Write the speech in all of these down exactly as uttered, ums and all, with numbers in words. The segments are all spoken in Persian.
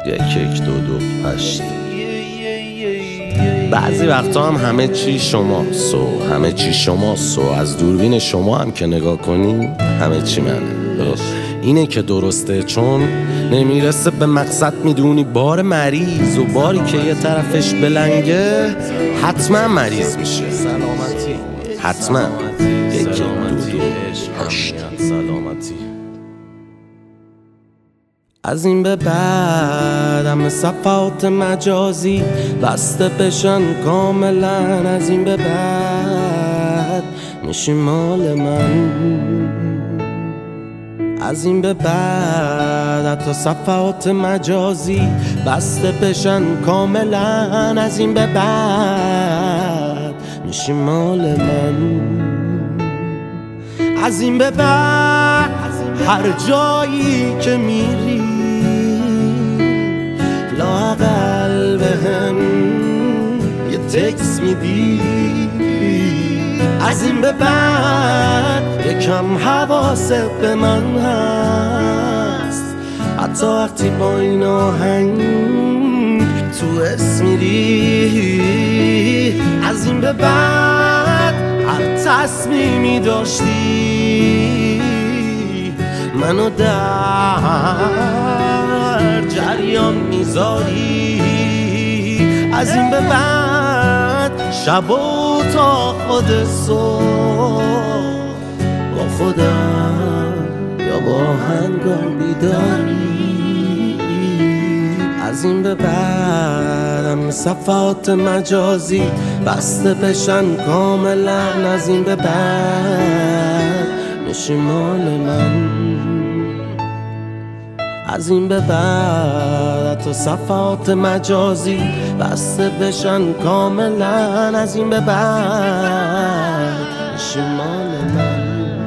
یک یک دو دو هشت. بعضی وقتا هم همه چی شماست و همه چی شماست و از دوربین شما هم که نگاه کنی همه چی منه. اینه که درسته، چون نمیرسه به مقصد میدونی بار مریض، و باری که یه طرفش بلنگه حتما مریض میشه. سلامتی حتما یکی دو دو هشت. سلامتی. از این به بعد همه صفحات مجازی بسته بشن کاملا. از این به بعد میشی مال من. از این به بعد حتی صفحات مجازی بسته بشن کاملا. از این به بعد میشی مال من. از این به بعد هر جایی که میری لااقل بهم یه تکس میدی. از این به بعد یکم حواست به من هست، حتی وقتی با این آهنگ تو اسم میری. از این به بعد هر تصمیمی داشتی منو در جریان میذاری. از این به بعد شب و تا خود صبح با خودم یا با هنگام بیداری. از این به بعدم صفحات مجازی بسته بشن کاملا. از این به بعد میشی مال من. از این به بعد تو صفحات مجازی بسته بشن کاملا. از این به بعد میشی مال من.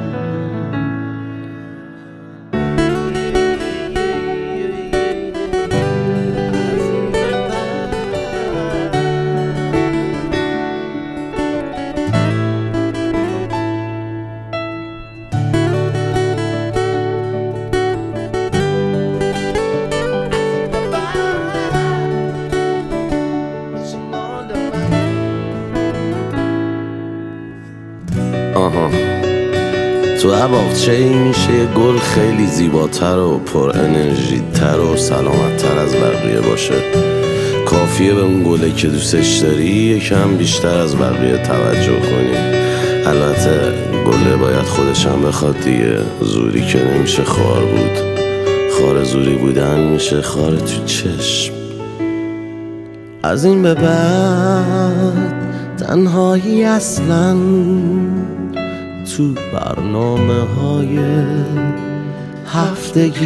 آها، تو عباقچه ای میشه یه گل خیلی زیباتر و پر انرژی تر و سلامت تر از بقیه باشه. کافیه به اون گله که دوستش داری یکم بیشتر از بقیه توجه کنی. البته گله باید خودش هم بخواد دیگه، زوری که نمیشه خار بود. خار زوری بودن میشه خار تو چشم. از این به بعد تنهایی اصلاً تو برنامه های هفتگی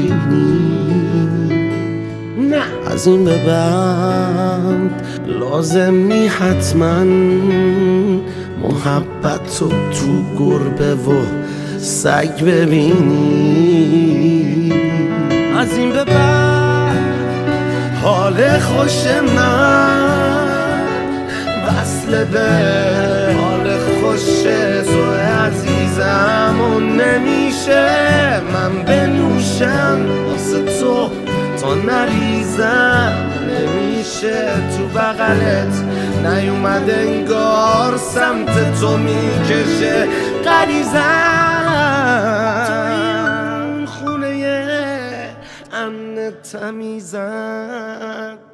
نه. از این به بعد لازم نی حتما محبت رو تو گربه و سگ ببینی. از این به بعد حال خوش من وصل به حال خوش تو عزیزم و نمیشه من بنوشم واسه تو تا نریزم. نمیشه تو بغلت نیومد انگار سمت تو میکشه غریزم. خونه امن تمیزم.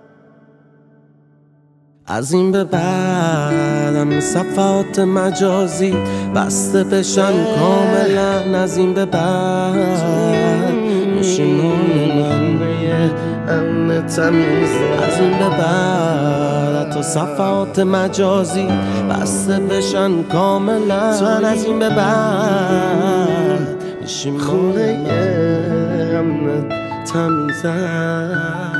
از این به بعدم صفحات مجازی بسته بشن کاملا. از این به بعد میشی مال من امن تمیز. از این به بعد تو صفحات مجازی بسته بشن کاملا. از این به بعد میشی مال امن تمیز.